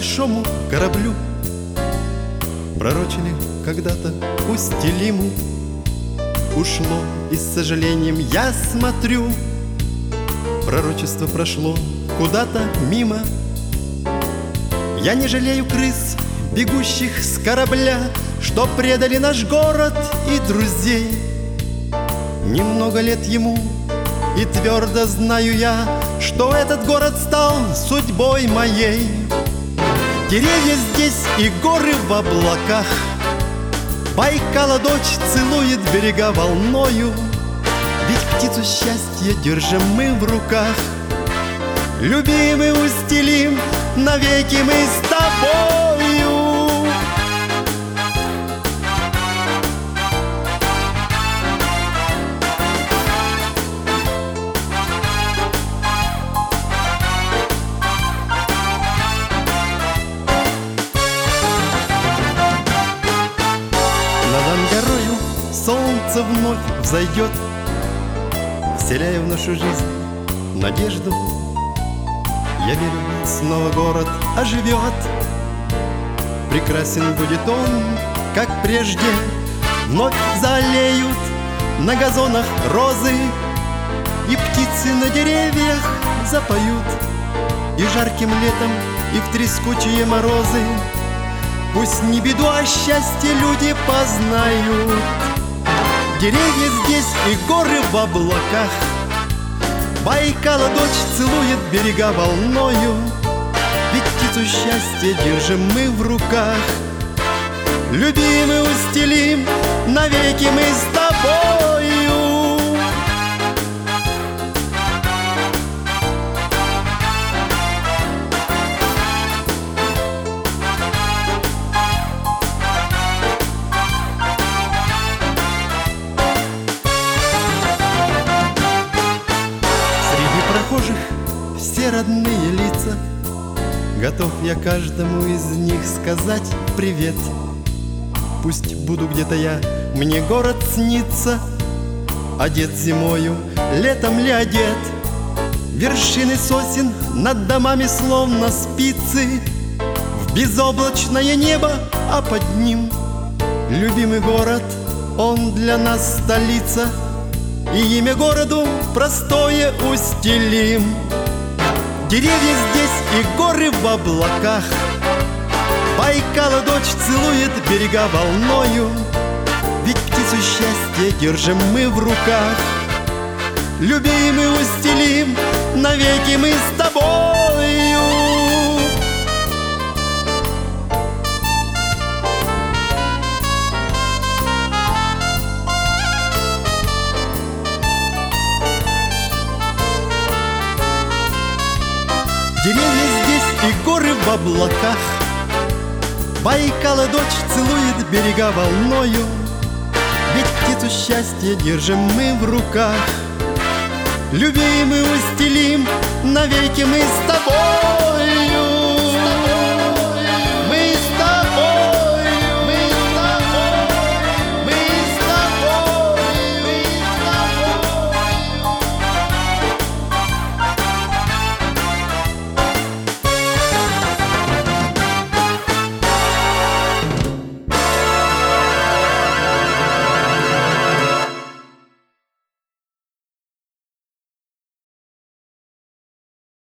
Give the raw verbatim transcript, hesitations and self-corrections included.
большому кораблю. Пророчили когда-то устелиму, ушло, и с сожалением я смотрю, пророчество прошло куда-то мимо. Я не жалею крыс, бегущих с корабля, что предали наш город и друзей. Немного лет ему, и твердо знаю я, что этот город стал судьбой моей. Деревья здесь и горы в облаках, Байкала дочь целует берега волною, ведь птицу счастья держим мы в руках. Любимый устелим, навеки мы с тобою. Над Ангарою солнце вновь взойдет, вселяя в нашу жизнь надежду. Я верю, снова город оживет, прекрасен будет он, как прежде. Вновь залеют на газонах розы, и птицы на деревьях запоют. И жарким летом, и в трескучие морозы пусть не беду, а счастье люди познают. Деревья здесь и горы в облаках, Байкала дочь целует берега волною, ведь птицу счастья держим мы в руках. Любимый устелим, навеки мы с тобою. Прохожих все родные лица, готов я каждому из них сказать привет. Пусть буду где-то я, мне город снится, одет зимою, летом ли одет. Вершины сосен над домами словно спицы, в безоблачное небо, а под ним любимый город, он для нас столица. И имя городу простое устелим. Деревья здесь и горы в облаках, Байкала дочь целует берега волною, ведь птицу счастья держим мы в руках. Любимый устелим, навеки мы с тобою. Деревья здесь и горы в облаках, Байкала дочь целует берега волною, ведь птицу счастья держим мы в руках. Любимый устелим, навеки мы с тобою.